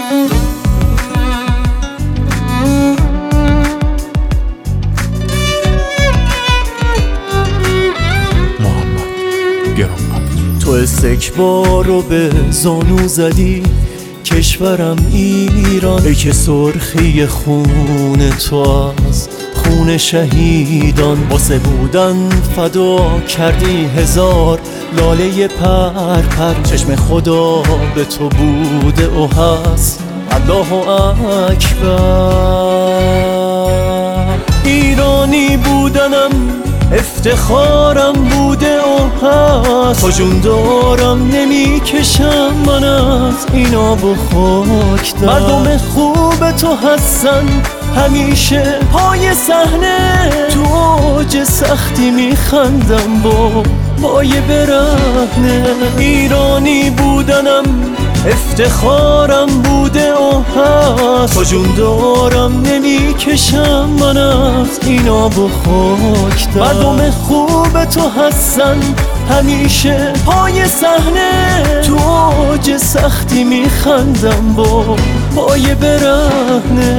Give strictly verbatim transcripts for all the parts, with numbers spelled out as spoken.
تو استکبار رو به زانو زدی، کشورم ایران، ای که سرخی خون تو از خون شهیدان. واسه بودن فدا کردی هزار لاله پر پر، چشم خدا به تو بوده و هست، الله اکبر. ایرانی بودنم افتخارم بوده و هست، تا جون دارم نمی کشم من از این آب و خاک در. مردم خوب تو هستن همیشه پای صحنه، تو اوج سختی می خندم با پای برهنه. ایرانی بودنم افتخارم بوده و هست، تا جون دارم نمی کشم من از این آب و خاک در. مردم خوب تو هستن همیشه پای صحنه، تو اوج سختی می خندم با پای برهنه.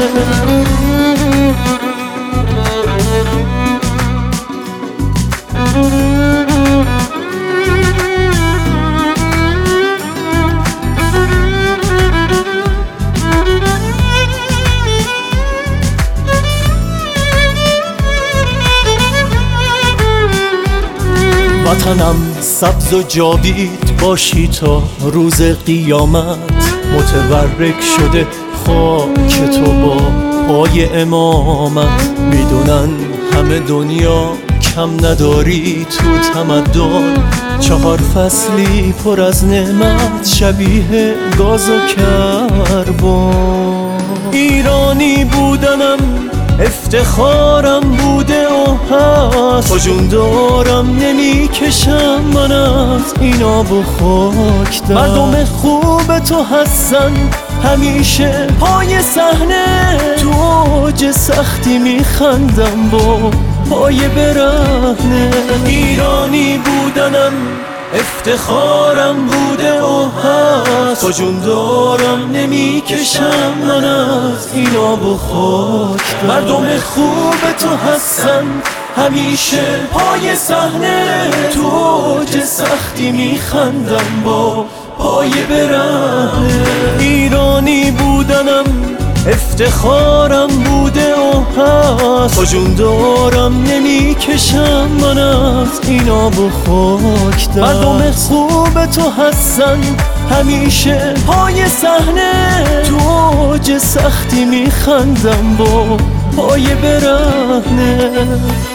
وطنم سبز و جاوید باشی تا روز قیامت، متورک شده خاک تو با پای امامت. میدونن همه دنیا کم نداری تو تمدن، چهار فصلی پر از نعمت شبیه گاز و کربن. ایرانی بودنم افتخارم بوده و هست، تا جون دارم نمی کشم من از این آب و خاک در. مردم خوب تو هستن همیشه پای صحنه، تو اوج سختی می خندم با پای برهنه. ایرانی بودنم افتخارم بوده و هست، تا جون دارم نمی کشم من از این آب و خاک در. مردم خوب تو هستن همیشه پای صحنه، تو اوج سختی می خندم با پای برهنه. ایرانی بودنم افتخارم بوده و هست، تا جون دارم نمی کشم من از این آب و خاک در. مردم خوب تو هستن همیشه پای صحنه، تو اوج سختی می خندم با پای برهنه.